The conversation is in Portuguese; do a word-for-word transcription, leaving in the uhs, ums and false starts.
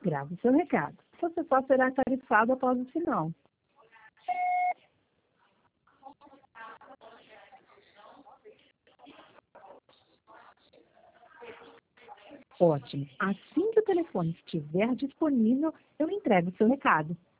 Grave seu recado. Você só será tarifado após o sinal. Ótimo. Assim que o telefone estiver disponível, eu entrego o seu recado.